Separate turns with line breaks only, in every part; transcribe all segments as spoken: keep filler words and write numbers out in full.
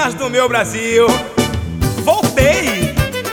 terras do meu Brasil. Voltei!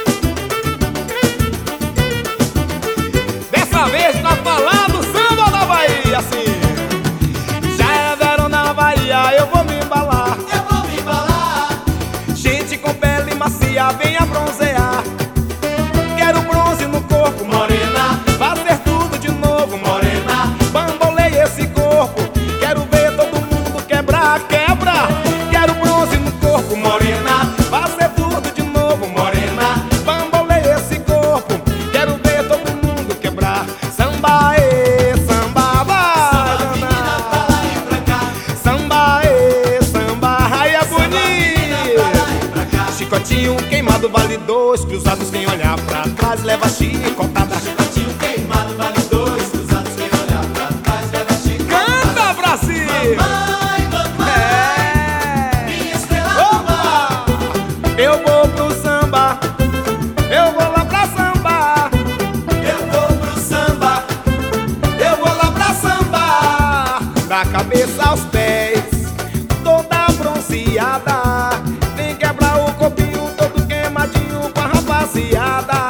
Dessa vez pra falar do samba da Bahia, assim. Já é verão na Bahia, eu vou me embalar.
Eu vou me embalar.
Gente com pele macia, venha bronzear. Quero bronze no corpo,
Morena,
fazer tudo de novo,
morena,
bambolei esse corpo. Quero ver todo mundo quebrar, quebra. Quero bronze no corpo,
morena,
fazer tudo de novo,
morena.
bambolei esse corpo. Quero ver todo mundo quebrar. Samba, ê, samba, vai,
Samba, menina, pra
dona.
lá e pra cá.
Samba, ê, samba, ai é
Samba, menina, pra lá
bonito.
e pra cá.
Chicotinho queimado vale dois, cruzados quem olhar pra trás leva chicotada.
Chicotinho queimado vale dois, cruzados quem olhar pra trás leva chicotada.
Canta, Brasil!
Mamãe, mamãe,
É!
minha estrela do mar.
Opa! Eu vou pro samba, eu vou lá pra samba.
Eu vou pro samba, eu vou lá pra samba.
Da cabeça aos pés, toda bronzeada. Vem quebrar o corpinho todo queimadinho com a rapaziada.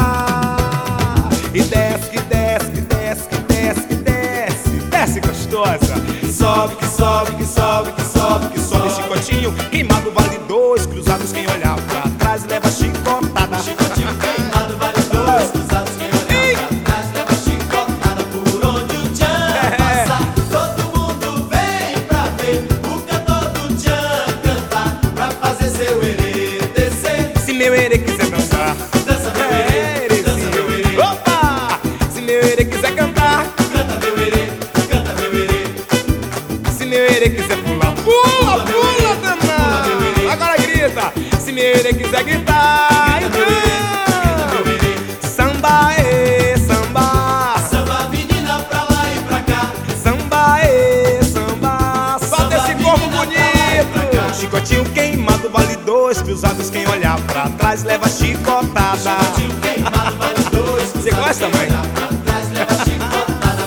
E desce, que desce, que desce, que desce, que desce. Desce gostosa.
Sobe, que sobe, que sobe, que sobe, que
Sobe
sobe.
chicotinho, rimado vale dois, cruzados quem olhar pra trás leva chicotada.
Chicotinho queimado vale dois, cruzados quem olhar pra trás leva chicotada. Por onde o tchan passa, todo mundo vem pra ver o cantor do tchan cantar, pra fazer seu herê descer.
Se meu herê quiser dançar,
Dança meu herê, dança meu herê.
opa! Se meu herê quiser cantar,
Canta meu herê, canta meu herê.
se meu herê quiser pular, pula, pula, dançar.
meu herê.
Agora grita, se meu herê quiser gritar,
Canta meu herê, canta meu herê.
então samba, ê, samba,
Samba menina pra lá e pra cá.
samba, ê, samba, só
Samba,
desse corpo
menina, pra lá e pra cá.
bonito. Chicotinho queimado vale dois, cruzados quem olhar pra trás leva chicotada.
Chicotinho queimado vale dois.
Você gosta, mãe?
Olhar pra trás leva chicotada.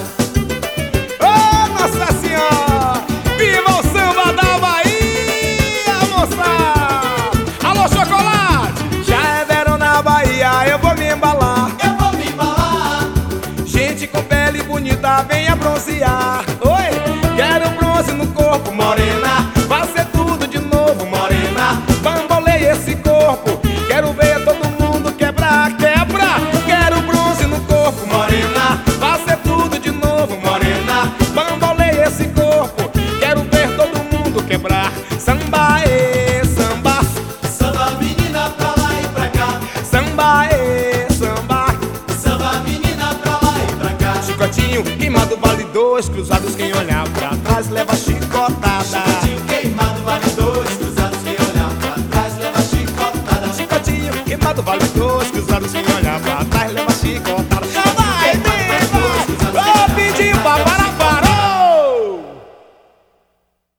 Ô, Nossa Senhora! Viva o samba da Bahia, moçada! Alô, chocolate! Já é verão na Bahia, eu vou me embalar.
Eu vou me embalar.
Gente com pele bonita, venha bronzear. Oi! Quero bronze no corpo, morena. Fazer tudo de novo, morena. Bambolei esse corpo. Quero ver todo mundo quebrar, quebra. Quero bronze no corpo, morena. Fazer tudo de novo, morena. Bambolei esse corpo. Quero ver todo mundo quebrar. Samba, ê, samba.
Samba menina pra lá e pra cá.
Samba, ê, samba.
Samba menina pra lá e pra cá.
Chicotinho, queimado vale dois, cruzados quem olhar pra trás leva chicotada.
Chicotinho